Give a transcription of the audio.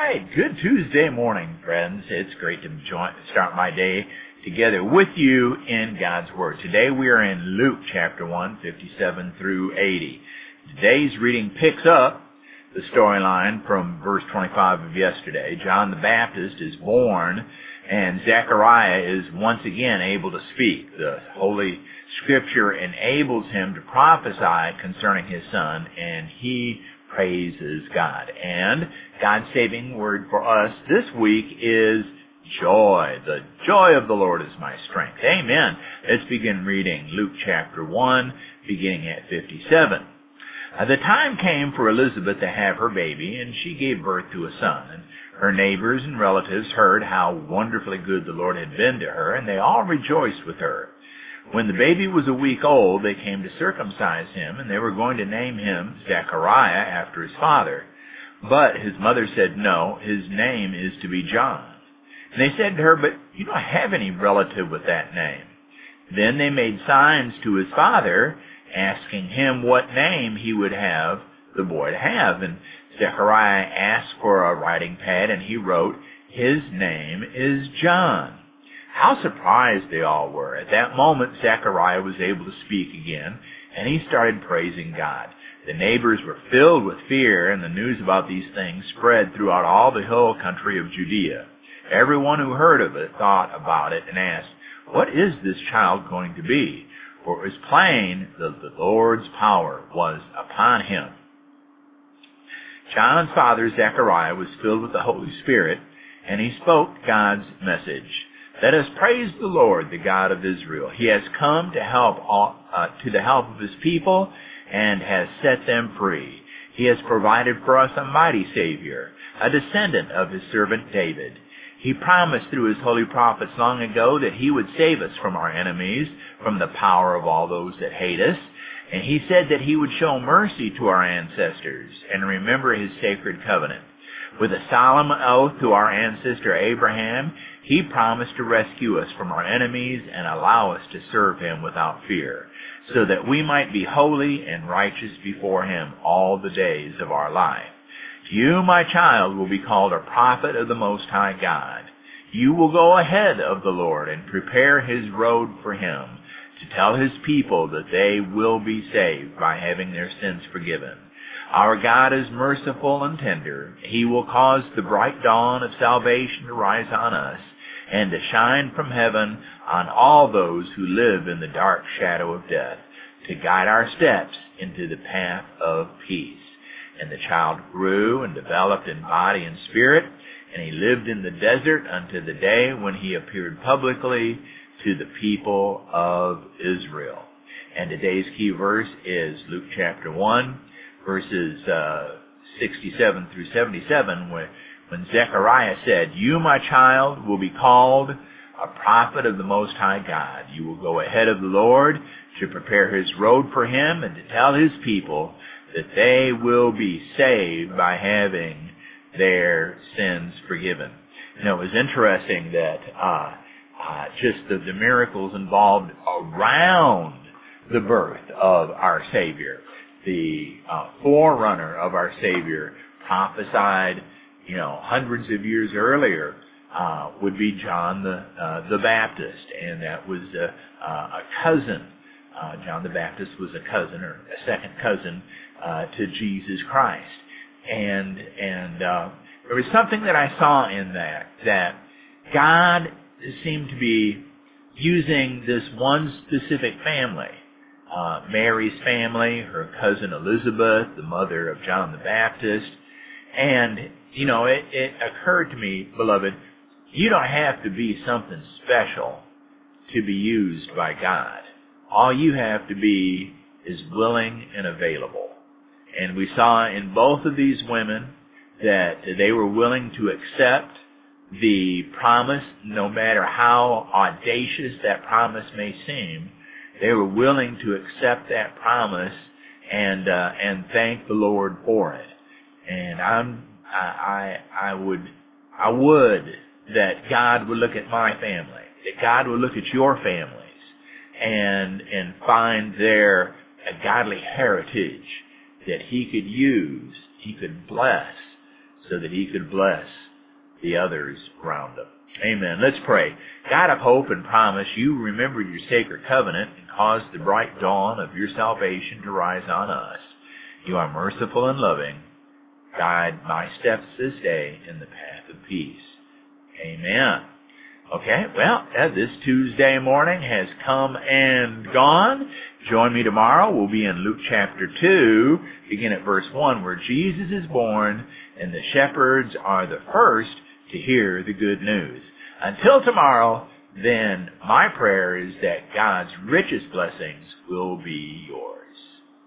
right, good Tuesday morning, friends. It's great to start my day together with you in God's Word. Today we are in Luke chapter 1, 57 through 80. Today's reading picks up the storyline from verse 25 of yesterday. John the Baptist is born, and Zechariah is once again able to speak. The Holy Scripture enables him to prophesy concerning his son, and he praises God. And God's saving word for us this week is joy. The joy of the Lord is my strength. Amen. Let's begin reading Luke chapter 1, beginning at 57. The time came for Elizabeth to have her baby, and she gave birth to a son. And her neighbors and relatives heard how wonderfully good the Lord had been to her, and they all rejoiced with her. When the baby was a week old, they came to circumcise him, and they were going to name him Zechariah after his father. But his mother said, "No, his name is to be John." And they said to her, "But you don't have any relative with that name." Then they made signs to his father, asking him what name he would have the boy to have. And Zechariah asked for a writing pad, and he wrote, "His name is John." How surprised they all were. At that moment, Zechariah was able to speak again, and he started praising God. The neighbors were filled with fear, and the news about these things spread throughout all the hill country of Judea. Everyone who heard of it thought about it and asked, "What is this child going to be?" For it was plain that the Lord's power was upon him. John's father, Zechariah, was filled with the Holy Spirit, and he spoke God's message. "Let us praise the Lord, the God of Israel. He has come to the help of his people and has set them free. He has provided for us a mighty Savior, a descendant of his servant David. He promised through his holy prophets long ago that he would save us from our enemies, from the power of all those that hate us. And he said that he would show mercy to our ancestors and remember his sacred covenant. With a solemn oath to our ancestor Abraham, he promised to rescue us from our enemies and allow us to serve him without fear, so that we might be holy and righteous before him all the days of our life. You, my child, will be called a prophet of the Most High God. You will go ahead of the Lord and prepare his road for him, to tell his people that they will be saved by having their sins forgiven. Our God is merciful and tender. He will cause the bright dawn of salvation to rise on us and to shine from heaven on all those who live in the dark shadow of death, to guide our steps into the path of peace." And the child grew and developed in body and spirit, and he lived in the desert until the day when he appeared publicly to the people of Israel. And today's key verse is Luke chapter 1, verses 67 through 77, when Zechariah said, "You, my child, will be called a prophet of the Most High God. You will go ahead of the Lord to prepare his road for him and to tell his people that they will be saved by having their sins forgiven." You know, it was interesting that just the miracles involved around the birth of our Savior. The forerunner of our Savior prophesied, hundreds of years earlier, would be John the Baptist, and that was a cousin. John the Baptist was a cousin, or a second cousin, to Jesus Christ. And there was something that I saw in that God seemed to be using this one specific family, Mary's family, her cousin Elizabeth, the mother of John the Baptist. And, it occurred to me, beloved, you don't have to be something special to be used by God. All you have to be is willing and available. And we saw in both of these women that they were willing to accept the promise, no matter how audacious that promise may seem. They were willing to accept that promise and thank the Lord for it. And I would that God would look at my family, that God would look at your families, and find there a godly heritage that he could use, he could bless, so that he could bless the others around him. Amen. Let's pray. God of hope and promise, you remember your sacred covenant and caused the bright dawn of your salvation to rise on us. You are merciful and loving. Guide my steps this day in the path of peace. Amen. Okay, well, this Tuesday morning has come and gone. Join me tomorrow. We'll be in Luke chapter 2, begin at verse 1, where Jesus is born and the shepherds are the first to hear the good news. Until tomorrow, then, my prayer is that God's richest blessings will be yours.